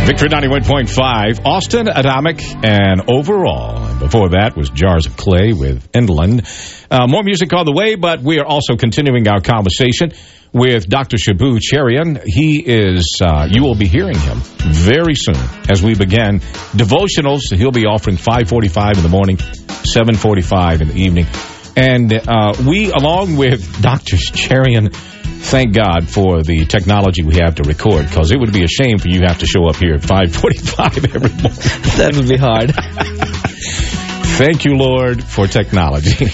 Victory 91.5, Austin, Atomic, and Overall. And before that was Jars of Clay with Inland. More music on the way, but we are also continuing our conversation with Dr. Shabu Cherian. He is, you will be hearing him very soon as we begin devotionals. He'll be offering 5:45 in the morning, 7:45 in the evening. And we, along with Dr. Cherian, thank God for the technology we have to record, because it would be a shame for you to have to show up here at 5:45 every morning. That would be hard. Thank you, Lord, for technology.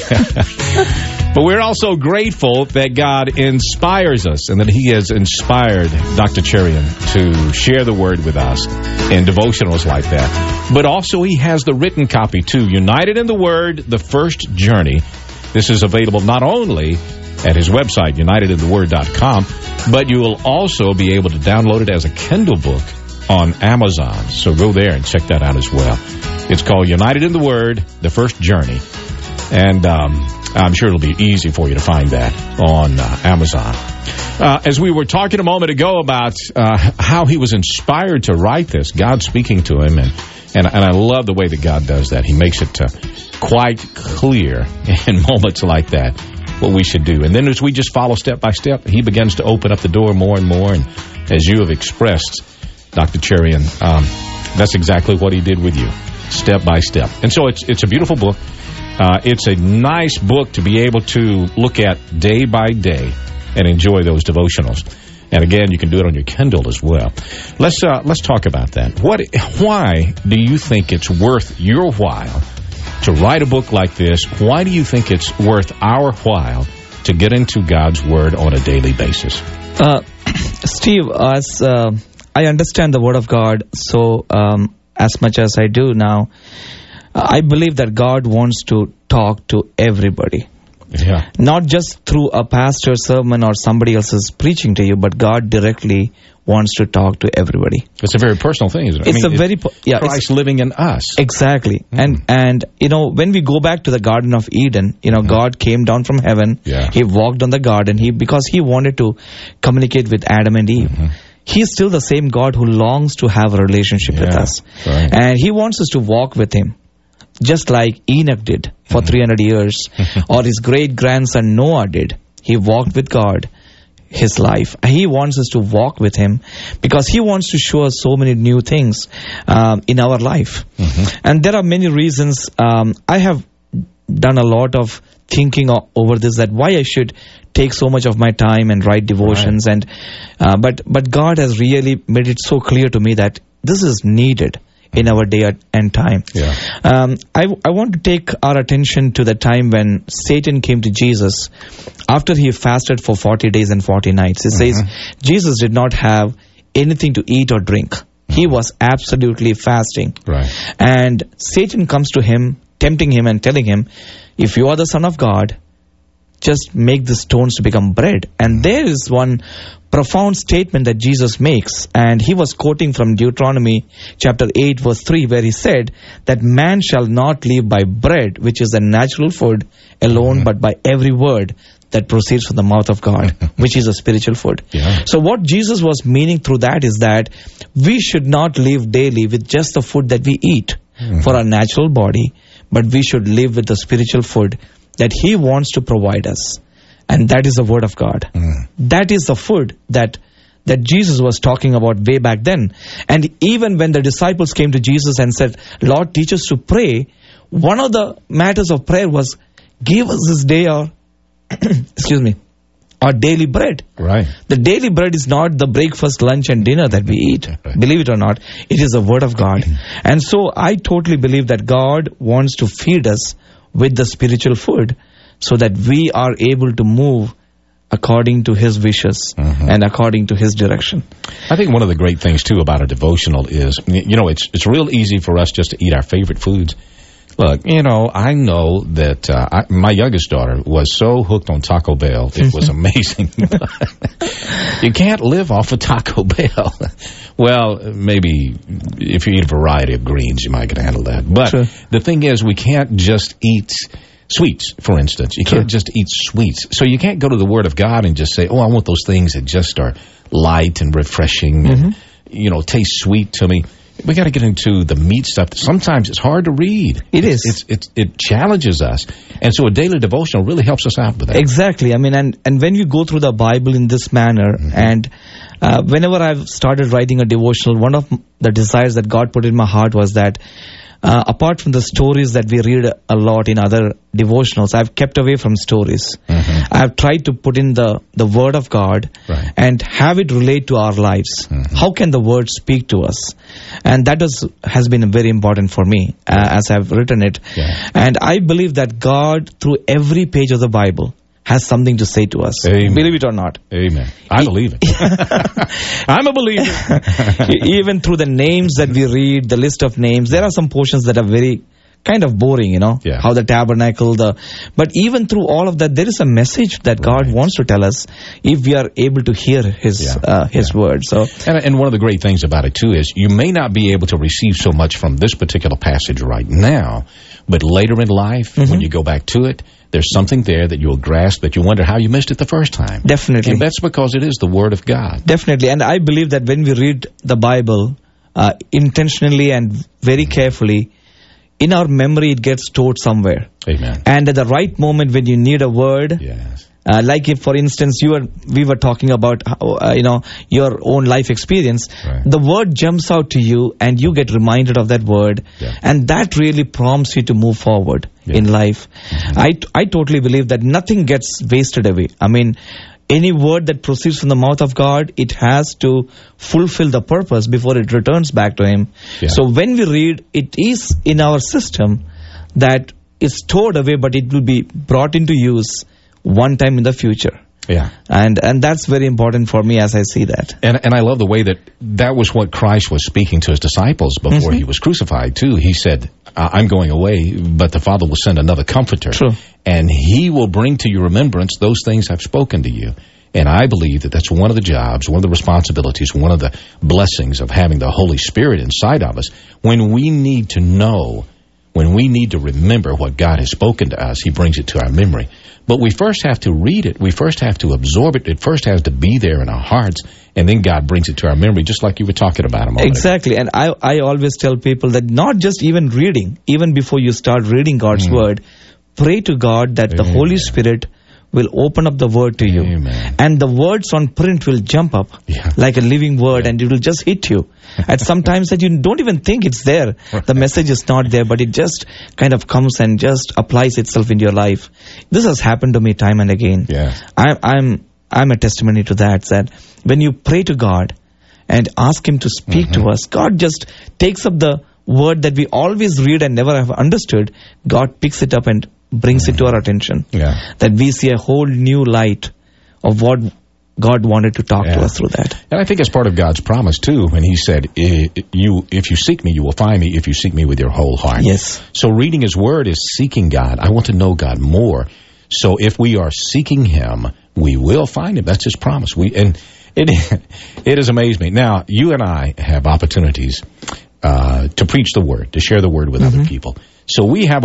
But we're also grateful that God inspires us and that He has inspired Dr. Cherian to share the Word with us in devotionals like that. But also He has the written copy, too, United in the Word, The First Journey. This is available not only at his website, unitedintheword.com, but you will also be able to download it as a Kindle book on Amazon. So go there and check that out as well. It's called United in the Word, The First Journey. And I'm sure it'll be easy for you to find that on Amazon. As we were talking a moment ago about how he was inspired to write this, God speaking to him, and I love the way that God does that. He makes it quite clear in moments like that what we should do. And then as we just follow step by step, He begins to open up the door more and more. And as you have expressed, Dr. Cherian, that's exactly what He did with you, step by step. And so it's a beautiful book. It's a nice book to be able to look at day by day and enjoy those devotionals. And again, you can do it on your Kindle as well. Let's talk about that. Why do you think it's worth your while to write a book like this? Why do you think it's worth our while to get into God's Word on a daily basis? Steve, as I understand the Word of God so as much as I do now, I believe that God wants to talk to everybody. Yeah. Not just through a pastor's sermon or somebody else's preaching to you, but God directly wants to talk to everybody. It's a very personal thing, isn't it? It's Christ living in us. Exactly. And you know, when we go back to the Garden of Eden, you know, God came down from heaven. Yeah. He walked on the garden because He wanted to communicate with Adam and Eve. He's still the same God who longs to have a relationship with us. Right. And He wants us to walk with Him, just like Enoch did for 300 years, or his great-grandson Noah did. He walked with God his life. He wants us to walk with Him because He wants to show us so many new things in our life. And there are many reasons. I have done a lot of thinking over this, that why I should take so much of my time and write devotions. Right. And but God has really made it so clear to me that this is needed in our day and time. Yeah. I want to take our attention to the time when Satan came to Jesus after He fasted for 40 days and 40 nights. It says Jesus did not have anything to eat or drink. He was absolutely fasting. Right. And Satan comes to Him, tempting Him and telling Him, if you are the Son of God, just make the stones to become bread. And there is one profound statement that Jesus makes, and He was quoting from Deuteronomy chapter 8 verse 3, where He said that man shall not live by bread, which is a natural food alone, but by every word that proceeds from the mouth of God, which is a spiritual food. Yeah. So what Jesus was meaning through that is that we should not live daily with just the food that we eat for our natural body, but we should live with the spiritual food that He wants to provide us. And that is the Word of God. That is the food that Jesus was talking about way back then. And even when the disciples came to Jesus and said, Lord, teach us to pray, one of the matters of prayer was, give us this day our daily bread. Right. The daily bread is not the breakfast, lunch, and dinner that we eat. Right. Believe it or not, it is the Word of God. And so I totally believe that God wants to feed us with the spiritual food so that we are able to move according to His wishes and according to His direction. I think one of the great things, too, about a devotional is, you know, it's real easy for us just to eat our favorite foods. Look, you know, I know that my youngest daughter was so hooked on Taco Bell, it was amazing. You can't live off of Taco Bell. Well, maybe if you eat a variety of greens, you might get to handle that. But the thing is, we can't just eat sweets, for instance. You can't just eat sweets. So you can't go to the Word of God and just say, oh, I want those things that just are light and refreshing. taste sweet to me. We got to get into the meat stuff. Sometimes it's hard to read. It challenges us. And so a daily devotional really helps us out with that. Exactly. I mean, and when you go through the Bible in this manner, and whenever I've started writing a devotional, one of the desires that God put in my heart was that apart from the stories that we read a lot in other devotionals, I've kept away from stories. I've tried to put in the Word of God and have it relate to our lives. How can the Word speak to us? And that has been very important for me as I've written it. And I believe that God, through every page of the Bible, has something to say to us. Amen. Believe it or not. Amen. I believe it. I'm a believer. Even through the names that we read, the list of names, there are some portions that are very kind of boring, how the tabernacle, but even through all of that, there is a message that God wants to tell us if we are able to hear His word. So, and one of the great things about it too is you may not be able to receive so much from this particular passage right now, but later in life, when you go back to it, there's something there that you'll grasp that you wonder how you missed it the first time. Definitely. And that's because it is the Word of God. Definitely. And I believe that when we read the Bible intentionally and very carefully, in our memory it gets stored somewhere. Amen. And at the right moment when you need a word, like if, for instance, we were talking about your own life experience, the word jumps out to you and you get reminded of that word, and that really prompts you to move forward in life. I totally believe that nothing gets wasted away. I mean, any word that proceeds from the mouth of God, it has to fulfill the purpose before it returns back to Him. So when we read, it is in our system that is stored away, but it will be brought into use one time in the future. And that's very important for me as I see that. And I love the way that was what Christ was speaking to His disciples before He was crucified too. He said, I'm going away, but the Father will send another comforter. True. And He will bring to your remembrance those things I've spoken to you. And I believe that that's one of the jobs, one of the responsibilities, one of the blessings of having the Holy Spirit inside of us. When we need to know, when we need to remember what God has spoken to us, He brings it to our memory. But we first have to read it. We first have to absorb it. It first has to be there in our hearts, and then God brings it to our memory, just like you were talking about a moment ago. Exactly. And I always tell people that not just even reading, even before you start reading God's Word, pray to God that the Holy Spirit will open up the Word to you. And the words on print will jump up like a living word, and it will just hit you. At some times that you don't even think it's there. The message is not there, but it just kind of comes and just applies itself in your life. This has happened to me time and again. I'm a testimony to that when you pray to God and ask Him to speak to us, God just takes up the word that we always read and never have understood. God picks it up and brings it to our attention. That we see a whole new light of what God wanted to talk to us through that. And I think it's part of God's promise too, when He said, if you seek me, you will find me if you seek me with your whole heart. So reading His Word is seeking God. I want to know God more. So if we are seeking Him, we will find Him. That's His promise. It has amazed me. Now, you and I have opportunities to preach the Word, to share the Word with other people. So we have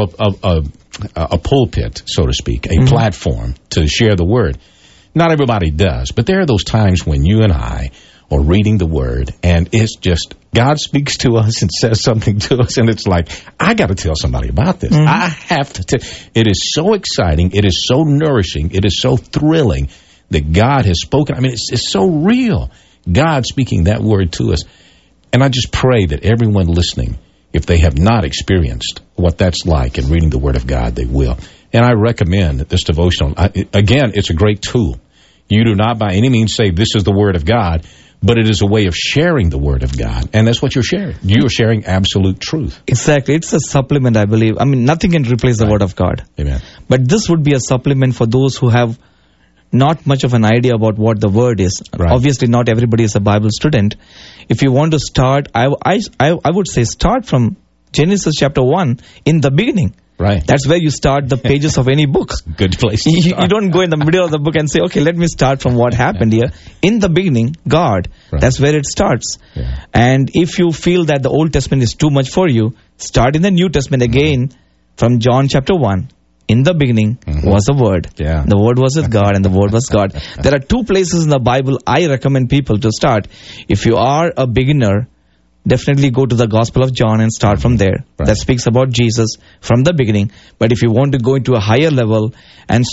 a pulpit, so to speak, a platform to share the Word. Not everybody does, but there are those times when you and I are reading the Word, and it's just, God speaks to us and says something to us, and it's like, I got to tell somebody about this. I have to it is so exciting, it is so nourishing, it is so thrilling that God has spoken. I mean, it's so real, God speaking that Word to us. And I just pray that everyone listening, if they have not experienced what that's like in reading the Word of God, they will. And I recommend this devotional. Again, it's a great tool. You do not by any means say this is the Word of God, but it is a way of sharing the Word of God. And that's what you're sharing. You are sharing absolute truth. Exactly. It's a supplement, I believe. I mean, nothing can replace the Word of God. Amen. But this would be a supplement for those who have not much of an idea about what the Word is. Obviously, not everybody is a Bible student. If you want to start, I would say start from Genesis chapter 1 in the beginning. That's where you start the pages of any book. Good place. You don't go in the middle of the book and say, okay, let me start from what happened here. In the beginning, God. That's where it starts. And if you feel that the Old Testament is too much for you, start in the New Testament again from John chapter 1. in the beginning was the Word. Yeah. The Word was with God, and the Word was God. There are two places in the Bible I recommend people to start. If you are a beginner, definitely go to the Gospel of John and start from there. Right. That speaks about Jesus from the beginning. But if you want to go into a higher level and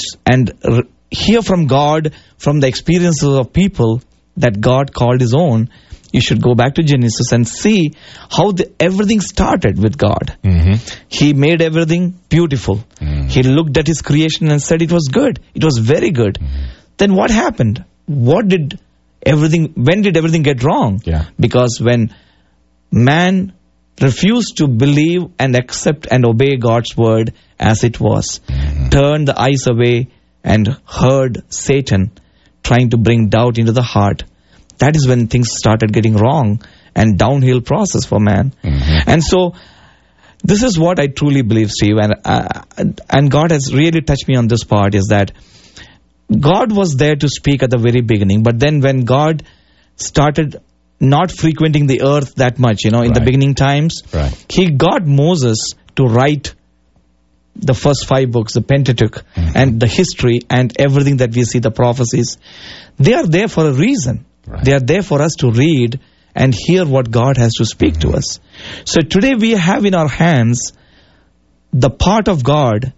hear from God, from the experiences of people that God called His own, you should go back to Genesis and see how everything started with God. He made everything beautiful. He looked at His creation and said it was good. It was very good. Then what happened? When did everything get wrong? Yeah. Because when man refused to believe and accept and obey God's word as it was, turned the eyes away and heard Satan trying to bring doubt into the heart, that is when things started getting wrong and downhill process for man. And so this is what I truly believe, Steve, and God has really touched me on this part, is that God was there to speak at the very beginning, but then when God started not frequenting the earth that much, in the beginning times, He got Moses to write the first 5 books, the Pentateuch, and the history and everything that we see, the prophecies. They are there for a reason. They are there for us to read and hear what God has to speak to us. So today we have in our hands the part of God.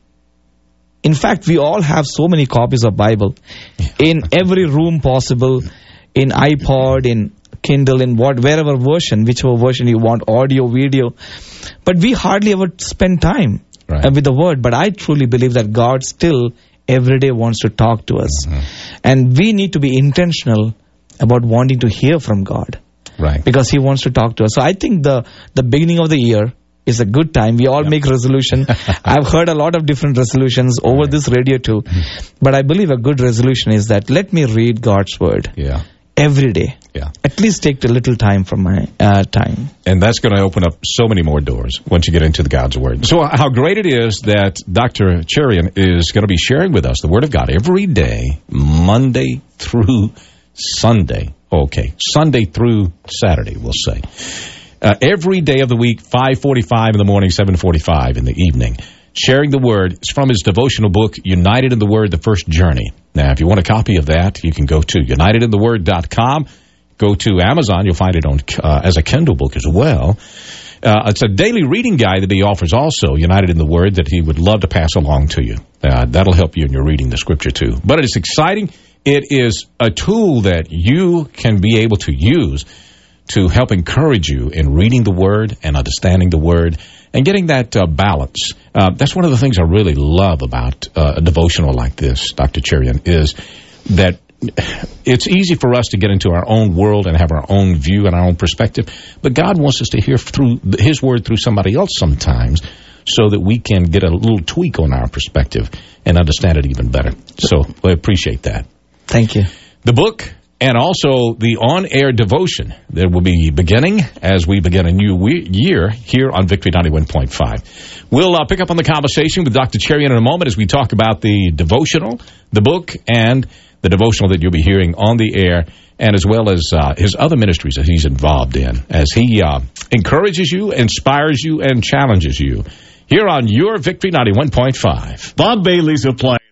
In fact, we all have so many copies of Bible in every room possible, in iPod, in Kindle, in wherever version, whichever version you want, audio, video. But we hardly ever spend time with the Word. But I truly believe that God still every day wants to talk to us. And we need to be intentional about wanting to hear from God. Because He wants to talk to us. So I think the beginning of the year is a good time. We all make resolution. I've heard a lot of different resolutions over this radio too. But I believe a good resolution is that let me read God's Word. Every day. At least take a little time from my time. And that's going to open up so many more doors once you get into the God's Word. So how great it is that Dr. Cherian is going to be sharing with us the Word of God every day, Monday through Sunday. Okay, Sunday through Saturday, we'll say. Every day of the week, 5:45 in the morning, 7:45 in the evening. Sharing the Word. It's from his devotional book, United in the Word, The First Journey. Now, if you want a copy of that, you can go to unitedintheword.com. Go to Amazon. You'll find it on as a Kindle book as well. It's a daily reading guide that he offers also, United in the Word, that he would love to pass along to you. That'll help you in your reading the Scripture too. But it is exciting. It is a tool that you can be able to use to help encourage you in reading the Word and understanding the Word and getting that balance. That's one of the things I really love about a devotional like this, Dr. Cherian, is that it's easy for us to get into our own world and have our own view and our own perspective, but God wants us to hear through His Word through somebody else sometimes so that we can get a little tweak on our perspective and understand it even better. So I appreciate that. Thank you. The book and also the on-air devotion that will be beginning as we begin a new year here on Victory 91.5. We'll pick up on the conversation with Dr. Cherian in a moment as we talk about the devotional, the book, and the devotional that you'll be hearing on the air, and as well as his other ministries that he's involved in, as he encourages you, inspires you, and challenges you here on your Victory 91.5. Bob Bailey's Appliance.